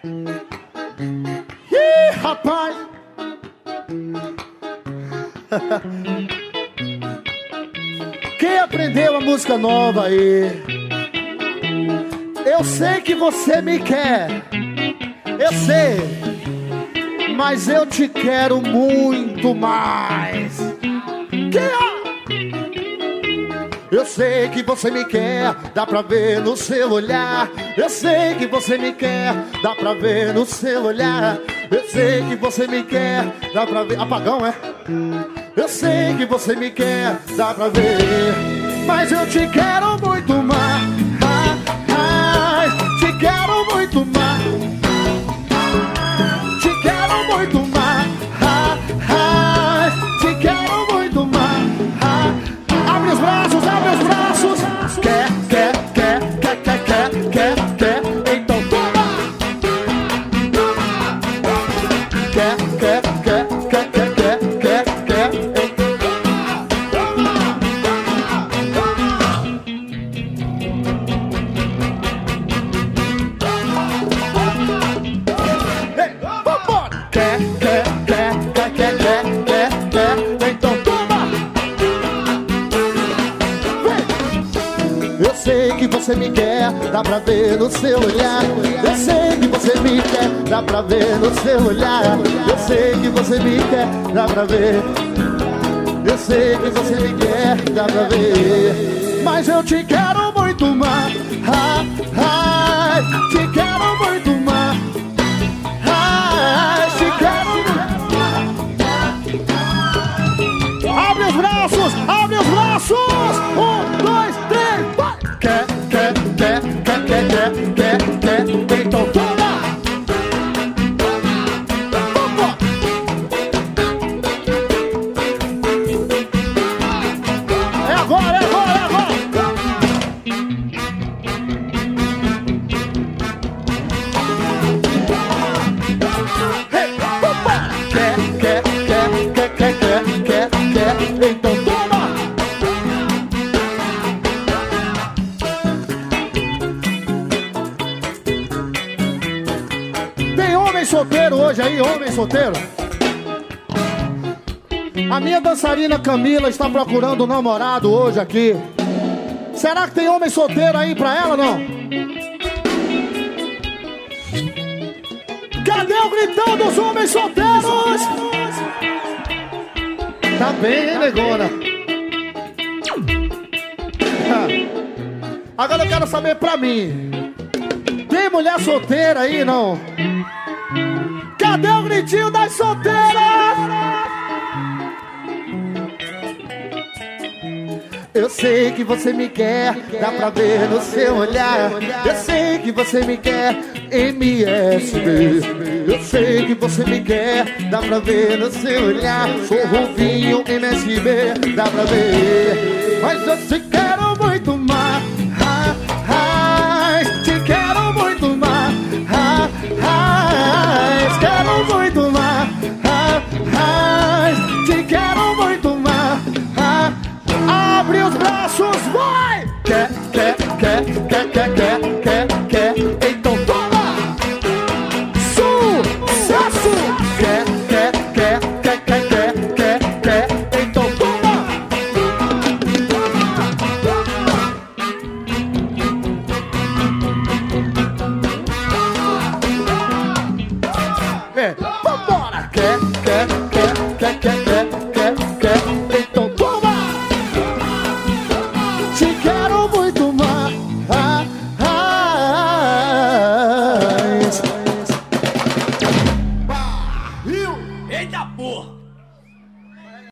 Ih, rapaz. Quem aprendeu a música nova aí? Eu sei que você me quer, eu sei, mas eu te quero muito mais. Eu sei que você me quer, dá pra ver no seu olhar. Eu sei que você me quer, dá pra ver no seu olhar. Eu sei que você me quer, dá pra ver. Apagão, é? Eu sei que você me quer, dá pra ver. Mas eu te quero muito mais. Te quero muito mais. Te quero muito mais. Te quero muito mais. Abre os braços, abre os braços. Quer, então toma. Quer. Então toma. Eu sei que você me quer, dá pra ver no seu olhar. Eu sei que você me quer, dá pra ver no seu olhar. Eu sei que você me quer, dá pra ver. Eu sei que você me quer, dá pra ver. Mas eu te quero muito mais. Te quero muito mais. Te quero muito mais. Abre os braços, abre os braços. 1, 2, 3, vai. Quer, então toma. É agora, é agora, é agora. Quer, então toma. Tem homem solteiro hoje aí, homem solteiro? A minha dançarina Camila está procurando um namorado hoje aqui. Será que tem homem solteiro aí pra ela, não? Cadê o gritão dos homens solteiros? Tá bem, hein, negona? Agora eu quero saber pra mim. Tem mulher solteira aí, não? Cadê o gritinho das solteiras? Eu sei que você me quer, dá pra ver no seu olhar. Eu sei que você me quer, MSB. Eu sei que você me quer, dá pra ver no seu olhar. Sou Ruvinho, MSB, dá pra ver. Mas eu te quero muito mais. Te quero muito mais. Quero muito mais. Te quero muito mais. Abre os braços, vai! Quer, então toma! Sucesso! Quer, então toma! Vambora! Quer, então toma! Te quero muito